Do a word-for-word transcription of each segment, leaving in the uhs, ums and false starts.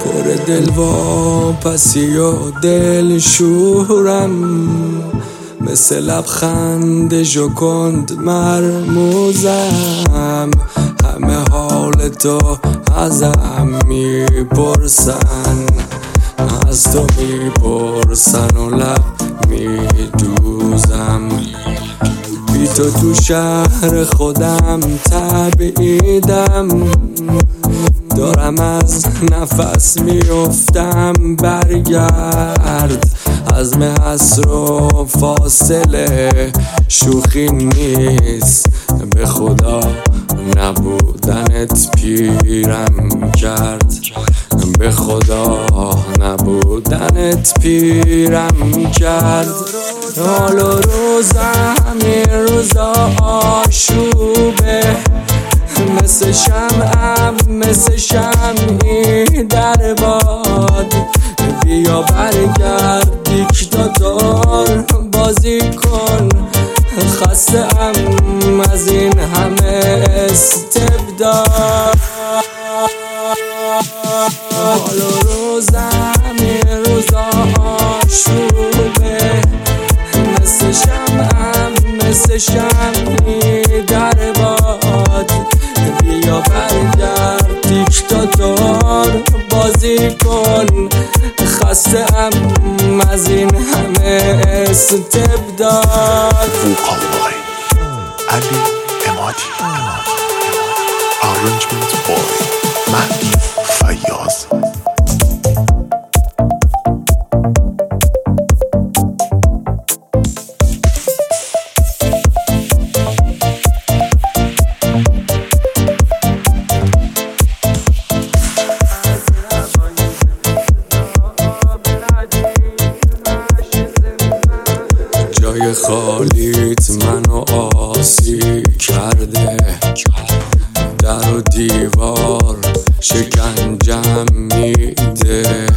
پر دل واپسی و دل شورم، مثل لبخند ژوکند مرموزم. همه حال تو ازم میپرسن، از تو میپرسن و لب میدوزم. بی تو تو شهر خودم تبعیدم، دارم از نفس میفتم. برگرد عزم حسر و فاصله شوخی نیست، به خدا نبودنت پیرم کرد. به خدا نبودنت پیرم کرد. حال و روزم این روزا آشوبه، مثل شمعم مثل شمعی در باد. بیا برگرد دیکتاتور بازی کن، خسته ام از این همه استبداد. حال و روزم این روزا آشوبه، مثل شمعم مثل شمعی در باد. بیا برگرد دیکتاتور بازی کن، خسته ام از این همه استبداد. فوق‌العاده علی امادی. Arrangement boy مهدی فیاض. جای خالیت منو آسی کرده، در و دیوار شکنجم میده.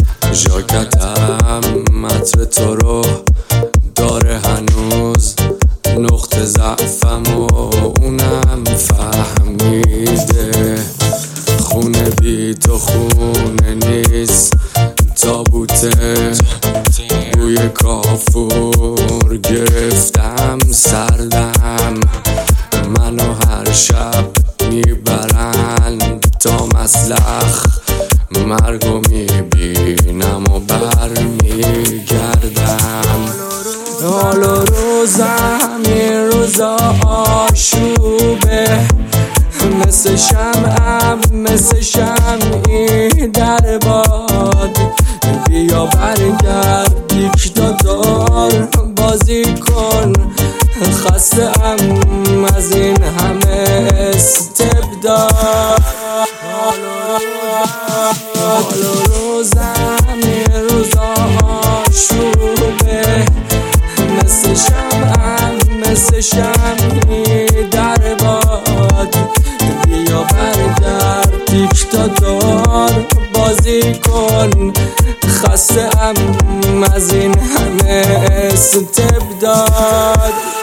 ژاکتم عطر تو رو داره هنوز، نقطه ضعفم و اونم فهمیده. خونه بی تو خونه نیست، تابوته بوی کافور گرفتم سردم. منو هر شب میبرن تا مسلخ، مرگو میبینم و برمیگردم. حال و روزم این روزا آشوبه، مثل شمعم مثل شمعی در باد. بیا برگرد دیکتاتور بازی کن، خسته ام از این همه استبداد. حال و روزم این روزا آشوبه، مثل شمعم مثل شمعی در باد. بیا برگرد دیکتاتور بازی کن، خسته ام از این همه استبداد.